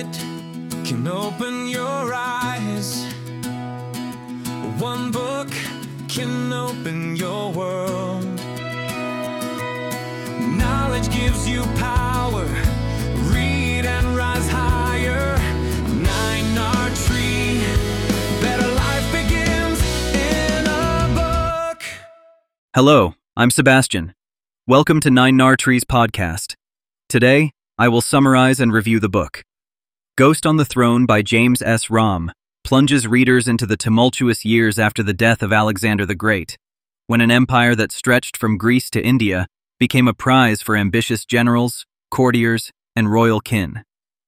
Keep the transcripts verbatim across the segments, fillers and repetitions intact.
minute can open your eyes. One book can open your world. Knowledge gives you power. Read and rise higher. Nine Art Tree. Better life begins in a book. Hello, I'm Sebastian. Welcome to Nine Nar Trees podcast. Today, I will summarize and review the book. Ghost on the Throne by James S. Romm plunges readers into the tumultuous years after the death of Alexander the Great, when an empire that stretched from Greece to India became a prize for ambitious generals, courtiers, and royal kin.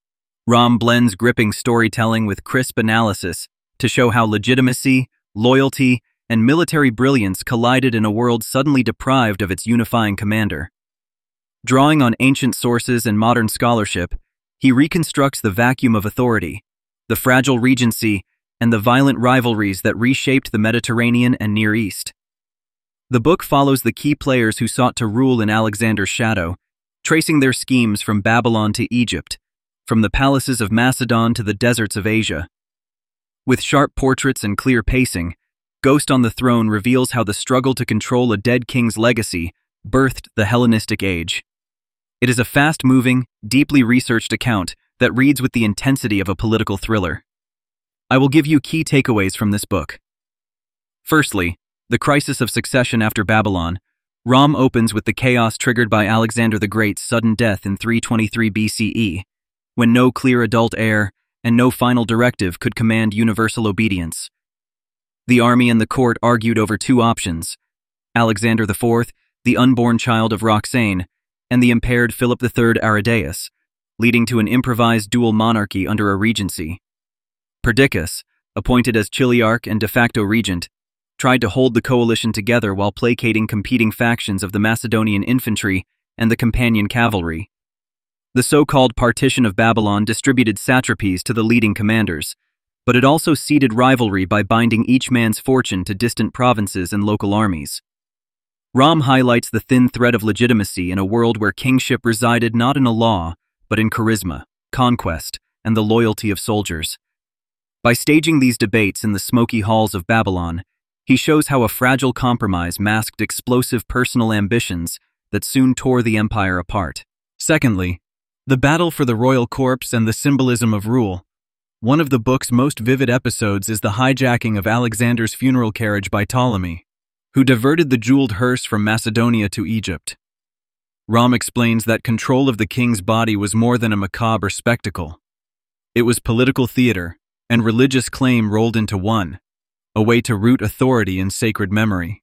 Romm blends gripping storytelling with crisp analysis to show how legitimacy, loyalty, and military brilliance collided in a world suddenly deprived of its unifying commander. Drawing on ancient sources and modern scholarship, he reconstructs the vacuum of authority, the fragile regency, and the violent rivalries that reshaped the Mediterranean and Near East. The book follows the key players who sought to rule in Alexander's shadow, tracing their schemes from Babylon to Egypt, from the palaces of Macedon to the deserts of Asia. With sharp portraits and clear pacing, Ghost on the Throne reveals how the struggle to control a dead king's legacy birthed the Hellenistic age. It is a fast-moving, deeply researched account that reads with the intensity of a political thriller. I will give you key takeaways from this book. Firstly, the crisis of succession after Babylon. Romm opens with the chaos triggered by Alexander the Great's sudden death in three twenty-three B C E, when no clear adult heir and no final directive could command universal obedience. The army and the court argued over two options: Alexander the Fourth, the unborn child of Roxane, and the impaired Philip the Third Aridaeus, leading to an improvised dual monarchy under a regency. Perdiccas, appointed as Chiliarch and de facto regent, tried to hold the coalition together while placating competing factions of the Macedonian infantry and the companion cavalry. The so-called partition of Babylon distributed satrapies to the leading commanders, but it also seeded rivalry by binding each man's fortune to distant provinces and local armies. Romm highlights the thin thread of legitimacy in a world where kingship resided not in a law, but in charisma, conquest, and the loyalty of soldiers. By staging these debates in the smoky halls of Babylon, he shows how a fragile compromise masked explosive personal ambitions that soon tore the empire apart. Secondly, the battle for the royal corpse and the symbolism of rule. One of the book's most vivid episodes is the hijacking of Alexander's funeral carriage by Ptolemy, who diverted the jeweled hearse from Macedonia to Egypt. Romm explains that control of the king's body was more than a macabre spectacle. It was political theater and religious claim rolled into one, a way to root authority in sacred memory.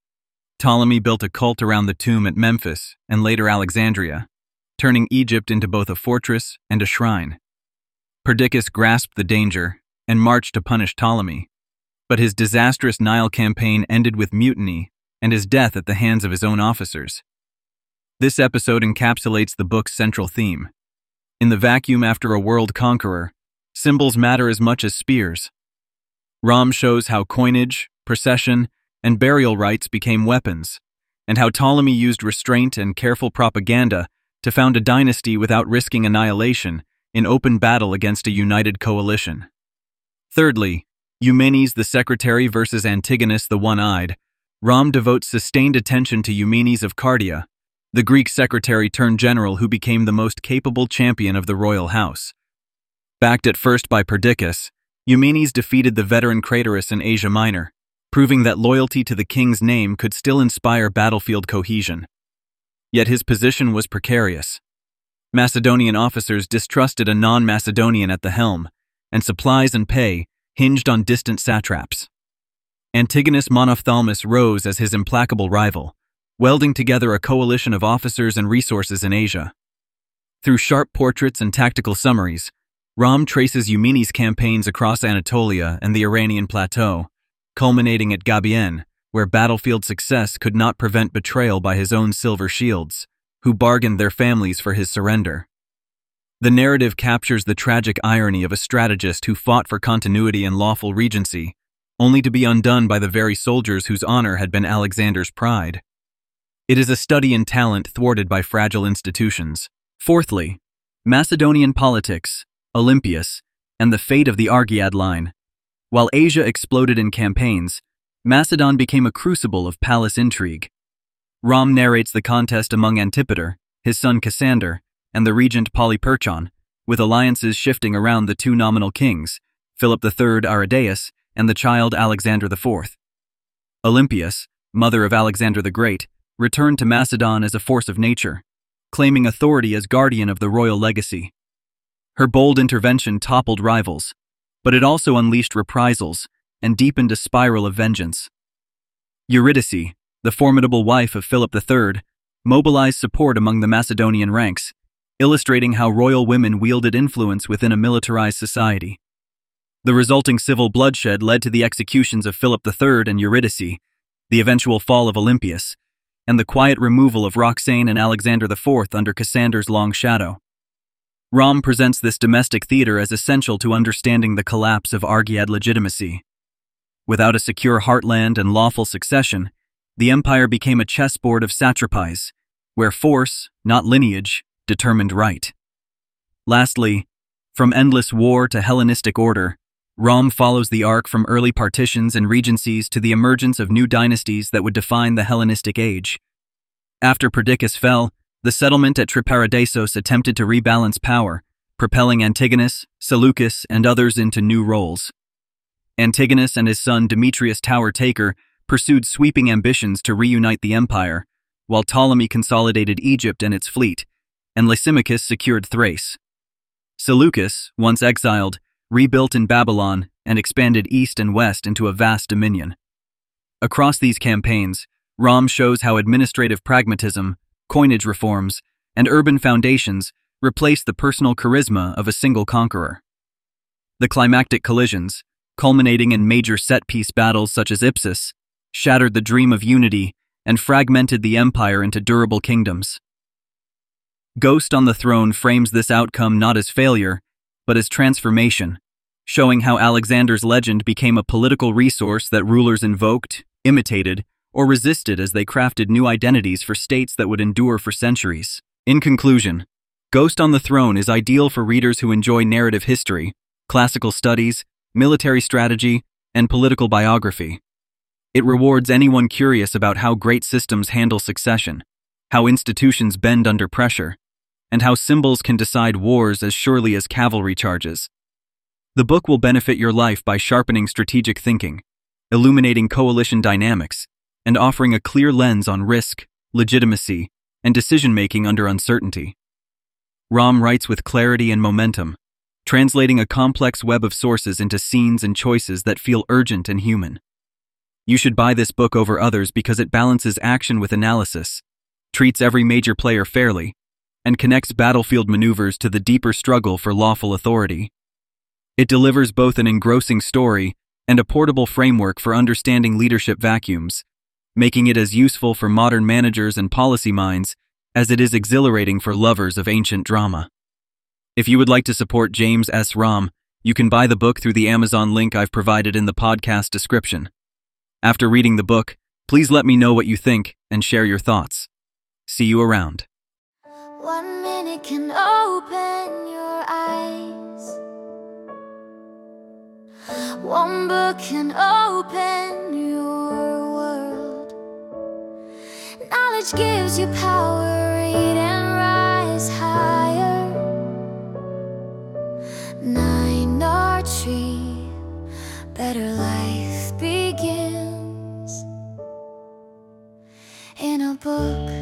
Ptolemy built a cult around the tomb at Memphis and later Alexandria, turning Egypt into both a fortress and a shrine. Perdiccas grasped the danger and marched to punish Ptolemy, but his disastrous Nile campaign ended with mutiny and his death at the hands of his own officers. This episode encapsulates the book's central theme. In the vacuum after a world conqueror, symbols matter as much as spears. Romm shows how coinage, procession, and burial rites became weapons, and how Ptolemy used restraint and careful propaganda to found a dynasty without risking annihilation in open battle against a united coalition. Thirdly, Eumenes the secretary versus Antigonus the one-eyed. Romm devotes sustained attention to Eumenes of Cardia, the Greek secretary-turned-general who became the most capable champion of the royal house. Backed at first by Perdiccas, Eumenes defeated the veteran Craterus in Asia Minor, proving that loyalty to the king's name could still inspire battlefield cohesion. Yet his position was precarious. Macedonian officers distrusted a non-Macedonian at the helm, and supplies and pay hinged on distant satraps. Antigonus Monophthalmus rose as his implacable rival, welding together a coalition of officers and resources in Asia. Through sharp portraits and tactical summaries, Romm traces Eumenes' campaigns across Anatolia and the Iranian plateau, culminating at Gabiene, where battlefield success could not prevent betrayal by his own silver shields, who bargained their families for his surrender. The narrative captures the tragic irony of a strategist who fought for continuity and lawful regency, only to be undone by the very soldiers whose honor had been Alexander's pride. It is a study in talent thwarted by fragile institutions. Fourthly, Macedonian politics. Olympias, and the fate of the Argead line. While Asia exploded in campaigns, Macedon became a crucible of palace intrigue. Rom narrates the contest among Antipater, his son Cassander, and the regent Polyperchon, with alliances shifting around the two nominal kings, Philip the Third Aridaeus and the child Alexander the Fourth. Olympias, mother of Alexander the Great, returned to Macedon as a force of nature, claiming authority as guardian of the royal legacy. Her bold intervention toppled rivals, but it also unleashed reprisals and deepened a spiral of vengeance. Eurydice, the formidable wife of Philip the Third, mobilized support among the Macedonian ranks, illustrating how royal women wielded influence within a militarized society. The resulting civil bloodshed led to the executions of Philip the Third and Eurydice, the eventual fall of Olympias, and the quiet removal of Roxane and Alexander the Fourth under Cassander's long shadow. Rom presents this domestic theater as essential to understanding the collapse of Argead legitimacy. Without a secure heartland and lawful succession, the empire became a chessboard of satrapies, where force, not lineage, determined right. Lastly, from endless war to Hellenistic order, Rom follows the arc from early partitions and regencies to the emergence of new dynasties that would define the Hellenistic age. After Perdiccas fell, the settlement at Triparadisos attempted to rebalance power, propelling Antigonus, Seleucus, and others into new roles. Antigonus and his son Demetrius Tower Taker pursued sweeping ambitions to reunite the empire, while Ptolemy consolidated Egypt and its fleet, and Lysimachus secured Thrace. Seleucus, once exiled, rebuilt in Babylon and expanded east and west into a vast dominion. Across these campaigns, Rom shows how administrative pragmatism, coinage reforms, and urban foundations replaced the personal charisma of a single conqueror. The climactic collisions, culminating in major set-piece battles such as Ipsus, shattered the dream of unity and fragmented the empire into durable kingdoms. Ghost on the Throne frames this outcome not as failure, but as transformation, showing how Alexander's legend became a political resource that rulers invoked, imitated, or resisted as they crafted new identities for states that would endure for centuries. In conclusion, Ghost on the Throne is ideal for readers who enjoy narrative history, classical studies, military strategy, and political biography. It rewards anyone curious about how great systems handle succession, how institutions bend under pressure, and how symbols can decide wars as surely as cavalry charges. The book will benefit your life by sharpening strategic thinking, illuminating coalition dynamics, and offering a clear lens on risk, legitimacy, and decision-making under uncertainty. Rom writes with clarity and momentum, translating a complex web of sources into scenes and choices that feel urgent and human. You should buy this book over others because it balances action with analysis, treats every major player fairly, and connects battlefield maneuvers to the deeper struggle for lawful authority. It delivers both an engrossing story and a portable framework for understanding leadership vacuums, making it as useful for modern managers and policy minds as it is exhilarating for lovers of ancient drama. If you would like to support James S. Rom, you can buy the book through the Amazon link I've provided in the podcast description. After reading the book, please let me know what you think and share your thoughts. See you around. One minute can open your eyes. One book can open your world. Knowledge gives you power, read and rise higher. Nine R Tree, better life begins in a book.